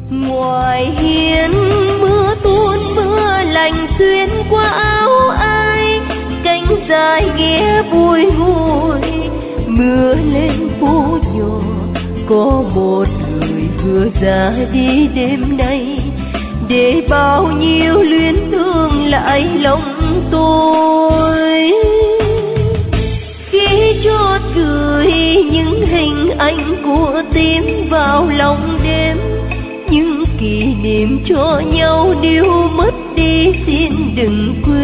Ngoài hiên mưa tuôn mưa lạnh xuyên qua áo ai, cánh dài ghé bùi ngùi mưa lên phố nhỏ. Có một người vừa ra đi đêm nay, để bao nhiêu luyến thương lại lòng tôi. Khi chót gửi những hình ảnh của tim vào lòng đêm, những kỷ niệm cho nhau điêu mất đi, xin đừng quên.